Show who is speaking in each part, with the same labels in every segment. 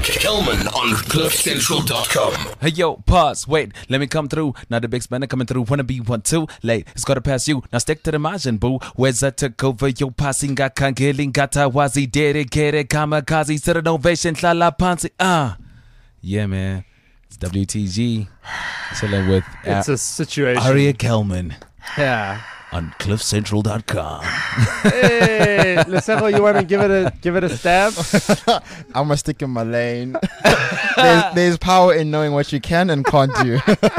Speaker 1: Kelman on CliffCentral.com.
Speaker 2: Hey yo, pause, wait, let me come through. Now the big spanner coming through, wanna be 1 2 late. It's gotta pass you. Now stick to the margin, boo. Where's that took over your passing? Got kangilling, gata wazi, dedicated, kamikaze, to the innovation, la pansi. Yeah, man. It's WTG. Chilling with
Speaker 3: It's a situation.
Speaker 2: Aria Kelman
Speaker 3: Yeah.
Speaker 2: on CliffCentral.com.
Speaker 3: Hey, Lesego, you want to give it a stab?
Speaker 4: I'm gonna stick in my lane. there's power in knowing what you can and can't do.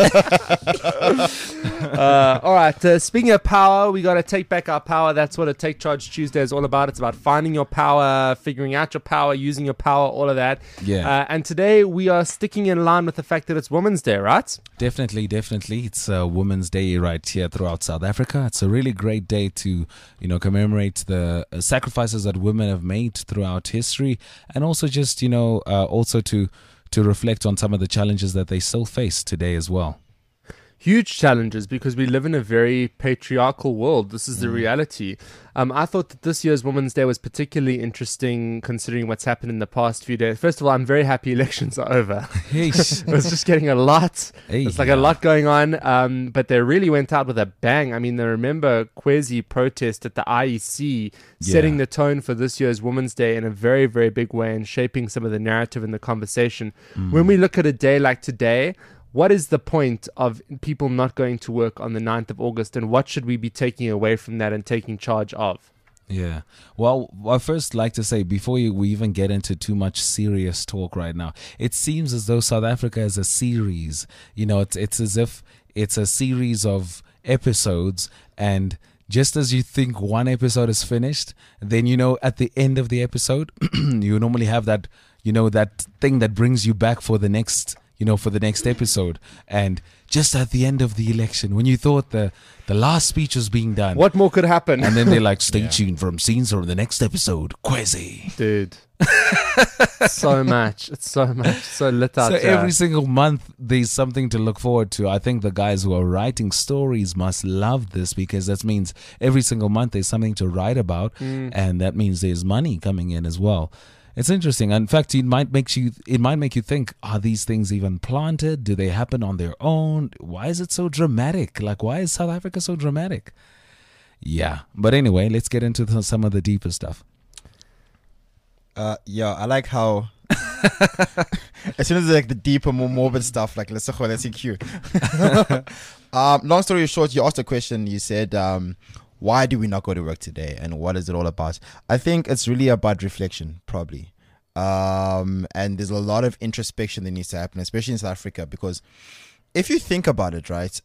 Speaker 3: All right. Speaking of power, we got to take back our power. That's what a Take Charge Tuesday is all about. It's about finding your power, figuring out your power, using your power, all of that.
Speaker 2: Yeah.
Speaker 3: And today we are sticking in line with the fact that it's Women's Day, right?
Speaker 2: Definitely. It's Women's Day right here throughout South Africa. It's a really great day to, commemorate the sacrifices that women have made throughout history, and also just, also to reflect on some of the challenges that they still face today as well.
Speaker 3: Huge challenges, because we live in a very patriarchal world. This is the reality. I thought that this year's Women's Day was particularly interesting considering what's happened in the past few days. First of all, I'm very happy elections are over. It was just getting a lot. It's like a lot going on. But they really went out with a bang. I mean, I remember Kwezi protest at the IEC setting the tone for this year's Women's Day in a very, very big way and shaping some of the narrative and the conversation. When we look at a day like today, what is the point of people not going to work on the 9th of August, and what should we be taking away from that and taking charge of?
Speaker 2: Yeah. Well, I first like to say, before we even get into too much serious talk right now, it seems as though South Africa is a series. It's as if it's a series of episodes, and just as you think one episode is finished, then, at the end of the episode, you normally have that, that thing that brings you back for the next episode. And just at the end of the election, when you thought the last speech was being done,
Speaker 3: What more could happen?
Speaker 2: and then they're like, stay tuned from scenes from the next episode. Kwezi.
Speaker 3: Dude. So much. It's so much. So lit out.
Speaker 2: So every single month there's something to look forward to. I think the guys who are writing stories must love this, because that means every single month there's something to write about, and that means there's money coming in as well. It's interesting. In fact, it might make you think, are these things even planted? Do they happen on their own? Why is it so dramatic? Like, why is South Africa so dramatic? Yeah. But anyway, let's get into some of the deeper stuff.
Speaker 4: I like how as soon as like the deeper, more morbid stuff, like let's see cute. Long story short, you asked a question. You said, why do we not go to work today, and what is it all about? I think it's really about reflection, probably. And there's a lot of introspection that needs to happen, especially in South Africa, because if you think about it, right,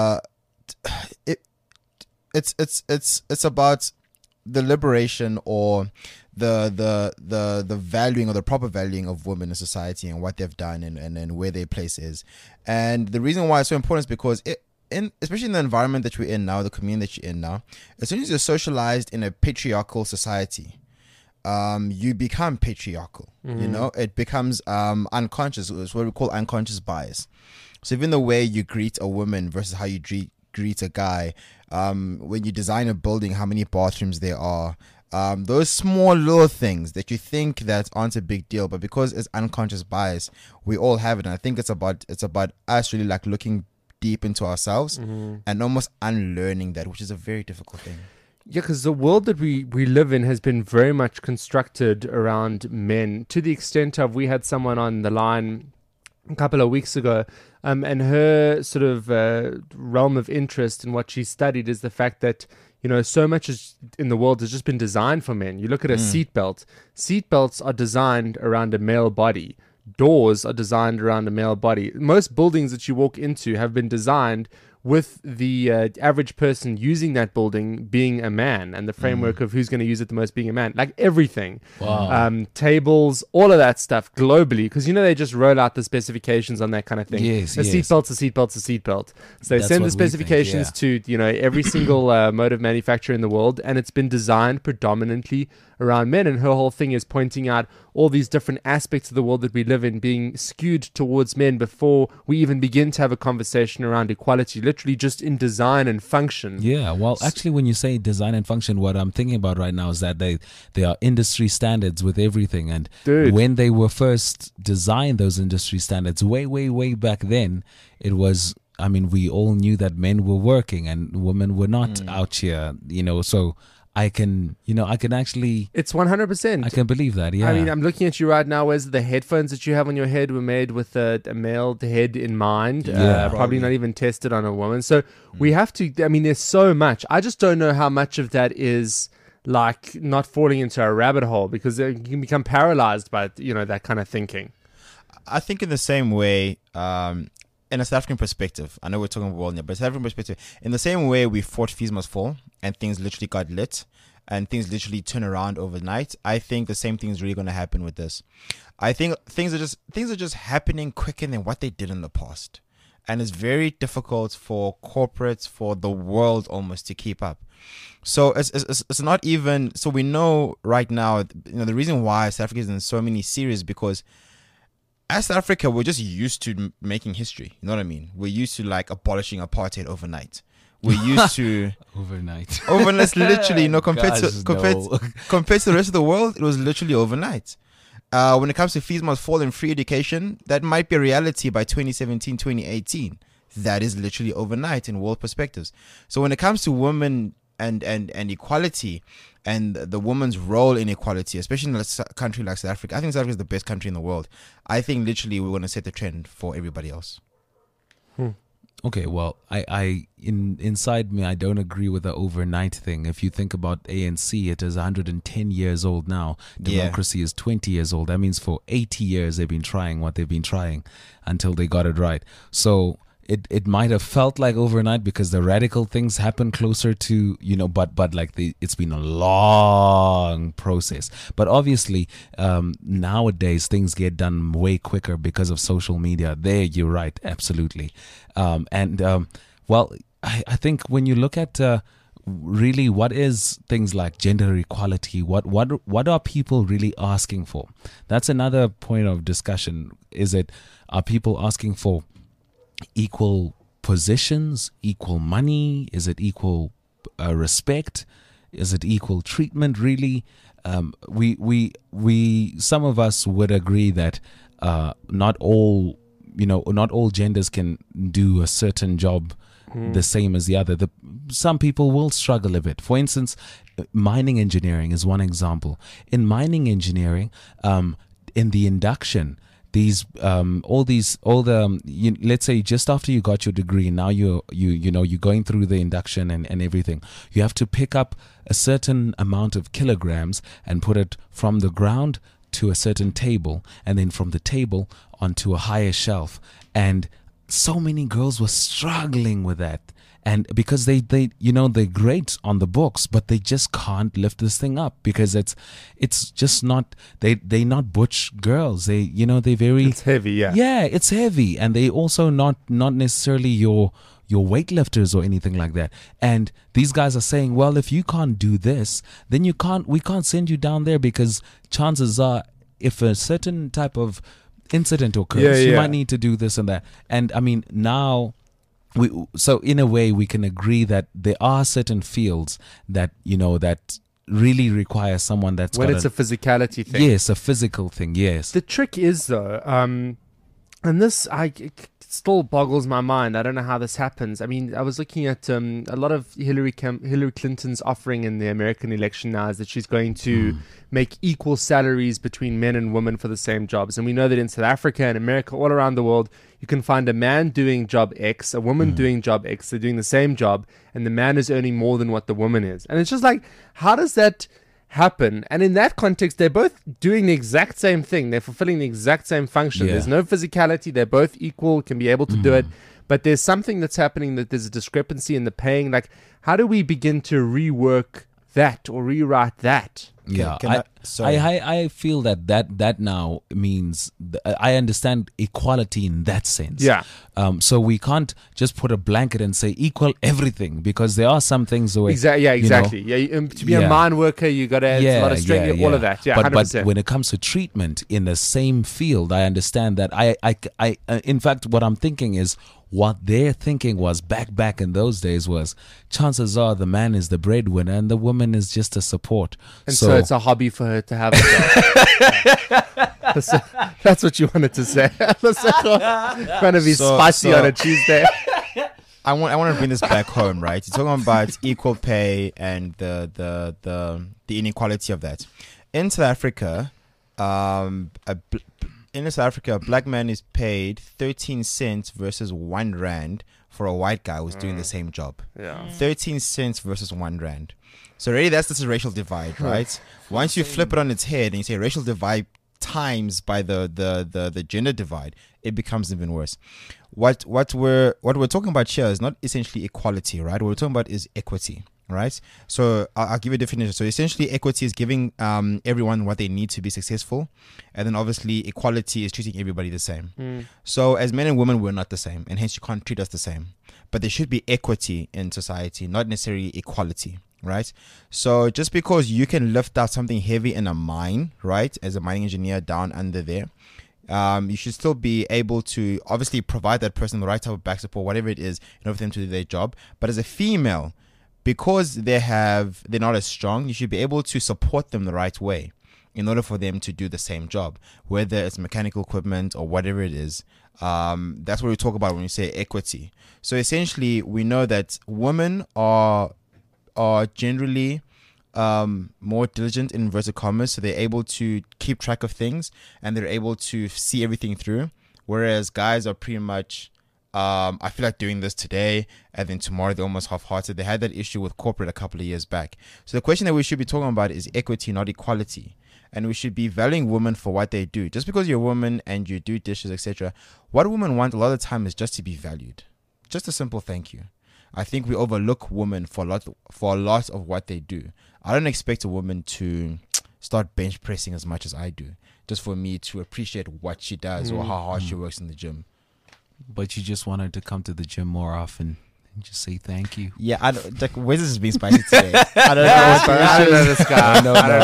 Speaker 4: it's about the liberation, or the valuing, or the proper valuing of women in society, and what they've done, and where their place is. And the reason why it's so important is because especially in the environment that we're in now, the community that you're in now, as soon as you're socialized in a patriarchal society, you become patriarchal. It becomes unconscious. It's what we call unconscious bias. So even the way you greet a woman versus how you greet a guy, when you design a building, how many bathrooms there are, those small little things that you think that aren't a big deal, but because it's unconscious bias, we all have it. And I think it's about us really like looking deep into ourselves and almost unlearning that, which is a very difficult thing.
Speaker 3: Yeah, because the world that we live in has been very much constructed around men, to the extent of, we had someone on the line a couple of weeks ago, and her sort of realm of interest in what she studied is the fact that, so much in the world has just been designed for men. You look at a seatbelt. Seatbelts are designed around a male body. Doors are designed around a male body. Most buildings that you walk into have been designed with the average person using that building being a man, and the framework of who's going to use it the most being a man. Like everything.
Speaker 2: Wow.
Speaker 3: Tables, all of that stuff globally, because they just roll out the specifications on that kind of thing.
Speaker 2: Yes,
Speaker 3: seatbelt's a seatbelt. So they
Speaker 2: That's
Speaker 3: send the
Speaker 2: what we think,
Speaker 3: specifications to every single motive manufacturer in the world, and it's been designed predominantly around men. And her whole thing is pointing out all these different aspects of the world that we live in being skewed towards men before we even begin to have a conversation around equality, literally just in design and function.
Speaker 2: Yeah, well, actually, when you say design and function, what I'm thinking about right now is that they are industry standards with everything. And
Speaker 3: Dude.
Speaker 2: when they were first designed, those industry standards, way back then, it was, I mean, we all knew that men were working and women were not out here, so I can actually,
Speaker 3: It's 100%.
Speaker 2: I can believe that, yeah.
Speaker 3: I mean, I'm looking at you right now. Where's the headphones that you have on your head were made with a male head in mind?
Speaker 2: Yeah.
Speaker 3: Probably not even tested on a woman. So we have to, I mean, there's so much. I just don't know how much of that is like not falling into a rabbit hole, because you can become paralyzed by, that kind of thinking.
Speaker 4: I think in the same way, in a South African perspective, I know we're talking about world now, but South African perspective, in the same way we fought Fees Must Fall and things literally got lit and things literally turn around overnight, I think the same thing is really going to happen with this. I think things are just happening quicker than what they did in the past. And it's very difficult for corporates, for the world almost to keep up. So it's not even, so we know right now, the reason why South Africa is in so many series, because as South Africa, we're just used to making history. You know what I mean? We're used to like abolishing apartheid overnight. We're used to
Speaker 2: overnight.
Speaker 4: Literally, compared
Speaker 2: Gosh,
Speaker 4: to the rest of the world, it was literally overnight. When it comes to Fees Must Fall and free education, that might be a reality by 2017, 2018. That is literally overnight in world perspectives. So when it comes to women and equality and the woman's role in equality, especially in a country like South Africa, I think South Africa is the best country in the world. I think literally we're going to set the trend for everybody else.
Speaker 2: Okay, well, inside me, I don't agree with the overnight thing. If you think about ANC, it is 110 years old now. Democracy is 20 years old. That means for 80 years they've been trying what they've been trying until they got it right. So it might have felt like overnight because the radical things happen closer to, but like it's been a long process. But obviously, nowadays things get done way quicker because of social media. There, you're right, absolutely. Well, I think when you look at really what is things like gender equality, what are people really asking for? That's another point of discussion. Are people asking for equal positions, equal money? Is it equal respect? Is it equal treatment? Really, we some of us would agree that not all genders can do a certain job the same as the other. Some people will struggle a bit. For instance, mining engineering is one example. In mining engineering, in the induction, let's say just after you got your degree, now you're going through the induction and everything, you have to pick up a certain amount of kilograms and put it from the ground to a certain table, and then from the table onto a higher shelf. And so many girls were struggling with that. And because they're great on the books, but they just can't lift this thing up because it's just not, they're not butch girls. They're very,
Speaker 3: it's heavy.
Speaker 2: Yeah, it's heavy. And they also not necessarily your weightlifters or anything like that. And these guys are saying, well, if you can't do this, then we can't send you down there, because chances are if a certain type of incident occurs, you might need to do this and that. And I mean, now, so in a way we can agree that there are certain fields that that really require someone that's
Speaker 3: when it's a physicality thing.
Speaker 2: Yes, a physical thing. Yes.
Speaker 3: The trick is though, and this it still boggles my mind. I don't know how this happens. I mean, I was looking at a lot of Hillary Clinton's offering in the American election now is that she's going to make equal salaries between men and women for the same jobs. And we know that in South Africa and America, all around the world, you can find a man doing job X, a woman doing job X. They're doing the same job, and the man is earning more than what the woman is. And it's just like, how does that happen? And in that context, they're both doing the exact same thing. They're fulfilling the exact same function. There's no physicality. They're both equal, can be able to do it. But there's something that's happening, that there's a discrepancy in the paying. Like, how do we begin to rework that or rewrite that?
Speaker 2: Yeah,
Speaker 4: can sorry.
Speaker 2: I feel that now means I understand equality in that sense.
Speaker 3: Yeah.
Speaker 2: So we can't just put a blanket and say equal everything, because there are some things where
Speaker 3: Exactly. Yeah,
Speaker 2: you know,
Speaker 3: exactly. To be a
Speaker 2: Yeah.
Speaker 3: mine worker, you got to have a lot of strength, all of that. Yeah,
Speaker 2: but
Speaker 3: 100%.
Speaker 2: when it comes to treatment in the same field, I understand that. In fact, what I'm thinking is, what their thinking was back in those days was, chances are the man is the breadwinner and the woman is just a support.
Speaker 3: And so it's a hobby for her to have a job. That's what you wanted to say. Trying to be spicy on a Tuesday.
Speaker 4: I want to bring this back home, right? You're talking about equal pay and the inequality of that. In South Africa, a black man is paid 13 cents versus 1 rand for a white guy who's doing the same job.
Speaker 3: Yeah.
Speaker 4: 13 cents versus 1 rand. So really, that's this racial divide, right? Once you flip it on its head and you say racial divide times by the gender divide, it becomes even worse. What we're talking about here is not essentially equality, right? What we're talking about is equity. Right, so I'll give you a definition. So essentially, equity is giving everyone what they need to be successful, and then obviously equality is treating everybody the same. So as men and women, we're not the same, and hence you can't treat us the same. But there should be equity in society, not necessarily equality. Right, so just because you can lift out something heavy in a mine, right, as a mining engineer down under there, you should still be able to obviously provide that person the right type of back support, whatever it is, in order for them to do their job. But as a female, because they're not as strong, you should be able to support them the right way in order for them to do the same job, whether it's mechanical equipment or whatever it is. That's what we talk about when we say equity. So essentially, we know that women are generally more diligent in inverted commas, so they're able to keep track of things and they're able to see everything through, whereas guys are pretty much I feel like doing this today and then tomorrow they're almost half-hearted. They had that issue with corporate a couple of years back. So the question that we should be talking about is equity, not equality. And we should be valuing women for what they do. Just because you're a woman and you do dishes, etc., what women want a lot of the time is just to be valued. Just a simple thank you. I think we overlook women for a lot of what they do. I don't expect a woman to start bench pressing as much as I do, just for me to appreciate what she does or how hard she works in the gym.
Speaker 2: But you just wanted to come to the gym more often and just say thank you.
Speaker 4: Yeah, Wes is being spicy today. I don't know.
Speaker 3: I don't know this guy.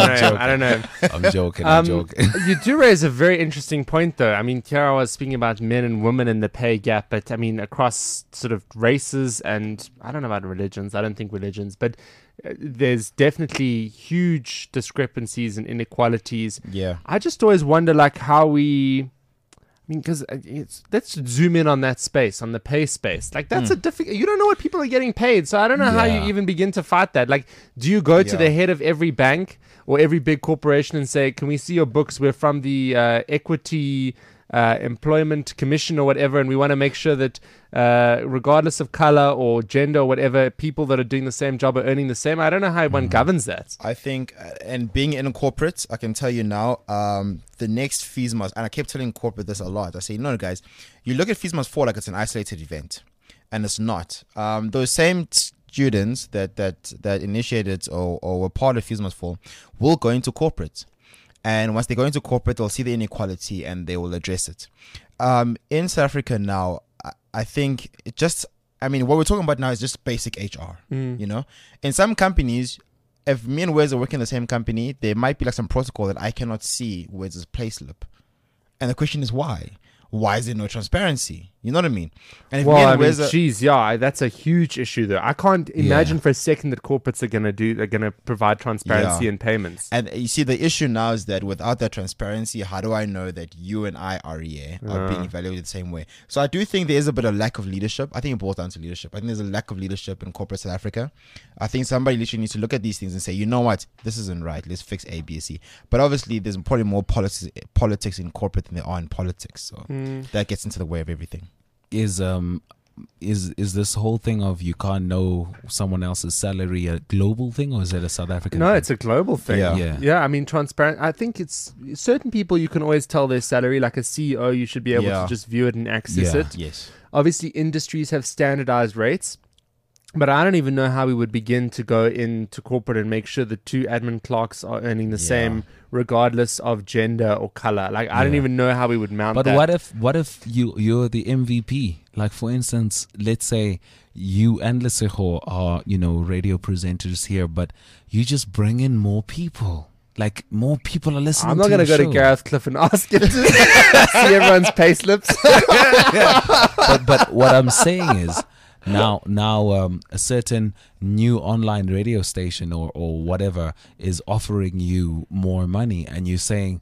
Speaker 3: I don't know.
Speaker 2: I'm joking.
Speaker 3: You do raise a very interesting point, though. I mean, Tiara was speaking about men and women and the pay gap, but I mean, across sort of races and I don't know about religions. I don't think religions, but there's definitely huge discrepancies and inequalities.
Speaker 4: Yeah.
Speaker 3: I just always wonder, like, how we... I mean, because let's zoom in on that space, on the pay space. Like, that's a difficult... You don't know what people are getting paid, so I don't know how you even begin to fight that. Like, do you go to the head of every bank or every big corporation and say, can we see your books? We're from the Equity Employment Commission or whatever, and we want to make sure that regardless of color or gender or whatever, people that are doing the same job are earning the same. I don't know how one governs that.
Speaker 4: I think, and being in a corporate, I can tell you now, the next fees must, and I kept telling corporate this a lot. I say, no, guys, you look at fees must fall like it's an isolated event, and it's not. Those same students that initiated or were part of fees must fall will go into corporate. And once they go into corporate, they'll see the inequality and they will address it. In South Africa now, I think what we're talking about now is just basic HR. You know, in some companies, if me and Wes are working in the same company, there might be like some protocol that I cannot see Wes' payslip. And the question is why? Why is there no transparency? You know what I mean? And
Speaker 3: if that's a huge issue though. I can't imagine for a second that corporates are gonna provide transparency in payments.
Speaker 4: And you see, the issue now is that without that transparency, how do I know that you and I are being evaluated the same way? So I do think there is a bit of lack of leadership. I think it boils down to leadership. I think there's a lack of leadership in corporate South Africa. I think somebody literally needs to look at these things and say, you know what, this isn't right. Let's fix A, B, C. But obviously, there's probably more politics in corporate than there are in politics. So that gets into the way of everything.
Speaker 2: Is this whole thing of you can't know someone else's salary a global thing, or is it a South African thing?
Speaker 3: It's a global thing. Yeah. I mean, transparent. I think it's certain people you can always tell their salary. Like a CEO, you should be able to just view it and access it.
Speaker 4: Yes.
Speaker 3: Obviously, industries have standardized rates. But I don't even know how we would begin to go into corporate and make sure the two admin clerks are earning the same, regardless of gender or color. Like, I don't even know how we would mount
Speaker 2: But
Speaker 3: that.
Speaker 2: what if you're the MVP? Like, for instance, let's say you and Lesego are, radio presenters here, but you just bring in more people. Like, more people are listening.
Speaker 3: I'm not
Speaker 2: going
Speaker 3: to go to Gareth Cliff and ask him to see everyone's pay slips.
Speaker 2: But what I'm saying is, now a certain new online radio station or whatever is offering you more money, and you're saying,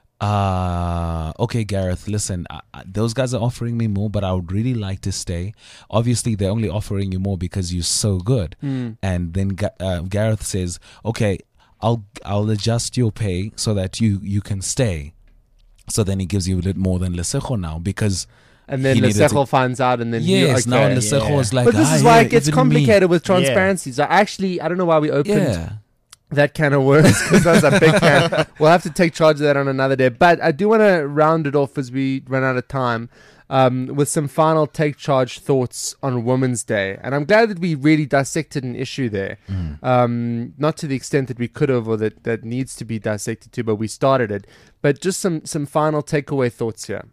Speaker 2: okay, Gareth, listen, those guys are offering me more, but I would really like to stay. Obviously, they're only offering you more because you're so good. And then Gareth says, okay, I'll adjust your pay so that you can stay. So then he gives you a little more than Lesego now, because
Speaker 3: and then Lesego finds out, and then
Speaker 2: now Lesego is like,
Speaker 3: but this is why it gets complicated with
Speaker 4: Yeah.
Speaker 3: transparency. So actually, I don't know why we opened that can of worms, because that's a big can. We'll have to take charge of that on another day. But I do want to round it off as we run out of time with some final take charge thoughts on Women's Day. And I'm glad that we really dissected an issue there. Not to the extent that we could have, or that needs to be dissected to, but we started it. But just some final takeaway thoughts here.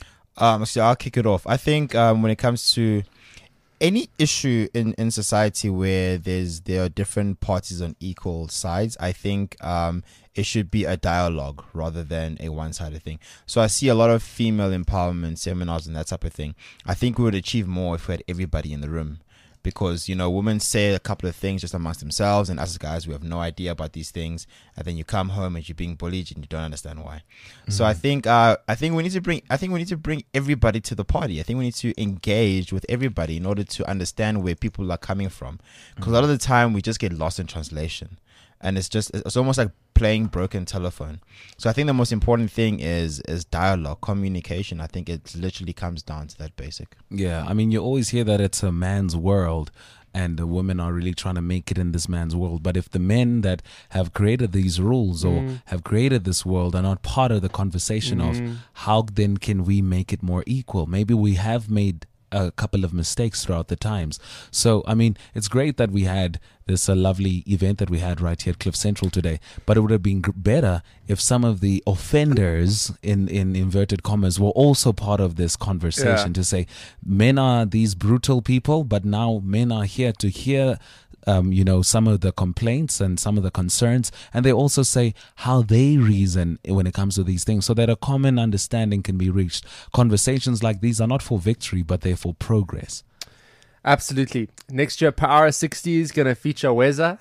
Speaker 4: So I'll kick it off. I think when it comes to any issue in society where there are different parties on equal sides, I think it should be a dialogue rather than a one-sided thing. So I see a lot of female empowerment seminars and that type of thing. I think we would achieve more if we had everybody in the room. Because, women say a couple of things just amongst themselves, and us guys, we have no idea about these things. And then you come home and you're being bullied and you don't understand why. So I think we need to bring everybody to the party. I think we need to engage with everybody in order to understand where people are coming from. Because a lot of the time we just get lost in translation. And it's almost like playing broken telephone. So I think the most important thing is dialogue, communication. I think it literally comes down to that basic.
Speaker 2: Yeah, I mean, you always hear that it's a man's world and the women are really trying to make it in this man's world. But if the men that have created these rules or have created this world are not part of the conversation of how then can we make it more equal? Maybe we have made a couple of mistakes throughout the times. So, I mean, it's great that we had this lovely event that we had right here at Cliff Central today, but it would have been better if some of the offenders, in inverted commas, were also part of this conversation to say, men are these brutal people, but now men are here to hear some of the complaints and some of the concerns, and they also say how they reason when it comes to these things, so that a common understanding can be reached. Conversations like these are not for victory, but they're for progress.
Speaker 3: Absolutely. Next year, Power 60 is going to feature Weza.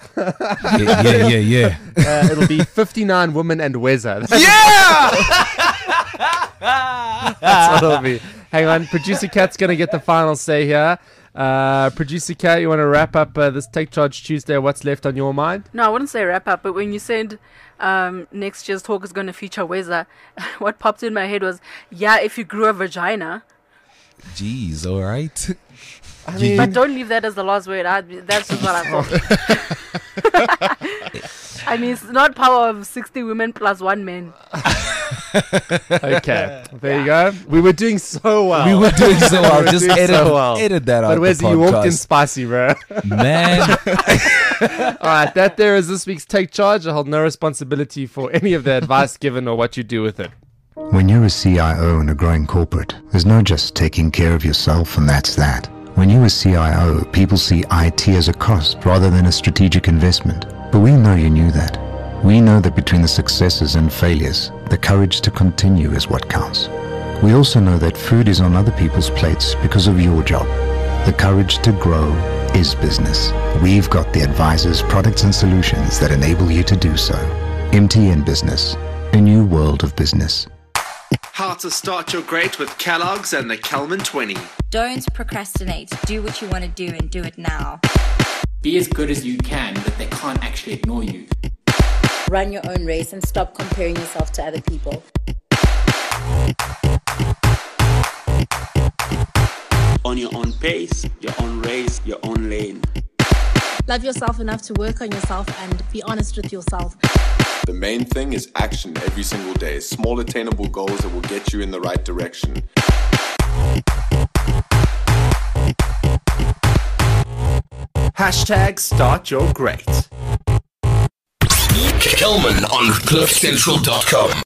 Speaker 2: Yeah.
Speaker 3: It'll be 59 women and Weza. That's what it'll be. Hang on. Producer Kat's going to get the final say here. Producer Kat, you want to wrap up this Take Charge Tuesday? What's left on your mind?
Speaker 5: No, I wouldn't say wrap up, but when you said next year's talk is going to feature Weza, what popped in my head was, if you grew a vagina.
Speaker 2: Jeez, all right.
Speaker 5: But don't leave that as the last word. That's just what I thought. I mean, it's not power of 60 women plus one man.
Speaker 3: Okay, there you go. We were doing so well.
Speaker 2: Just edit that out.
Speaker 3: But where's you walked in spicy, bro?
Speaker 2: Man.
Speaker 3: All right, that there is this week's Take Charge. I hold no responsibility for any of the advice given or what you do with it.
Speaker 6: When you're a CIO in a growing corporate, there's no just taking care of yourself and that's that. When you're a CIO, people see IT as a cost rather than a strategic investment. But we know you knew that. We know that between the successes and failures, the courage to continue is what counts. We also know that food is on other people's plates because of your job. The courage to grow is business. We've got the advisors, products and solutions that enable you to do so. MTN Business, a new world of business.
Speaker 7: How to start your great with Kellogg's and the Kelman 20.
Speaker 8: Don't procrastinate. Do what you want to do and do it now.
Speaker 9: Be as good as you can, but they can't actually ignore you.
Speaker 10: Run your own race and stop comparing yourself to other people.
Speaker 11: On your own pace, your own race, your own lane.
Speaker 12: Love yourself enough to work on yourself and be honest with yourself.
Speaker 13: The main thing is action every single day. Small attainable goals that will get you in the right direction.
Speaker 7: #StartYourGreat.
Speaker 1: Kelman on CliffCentral.com.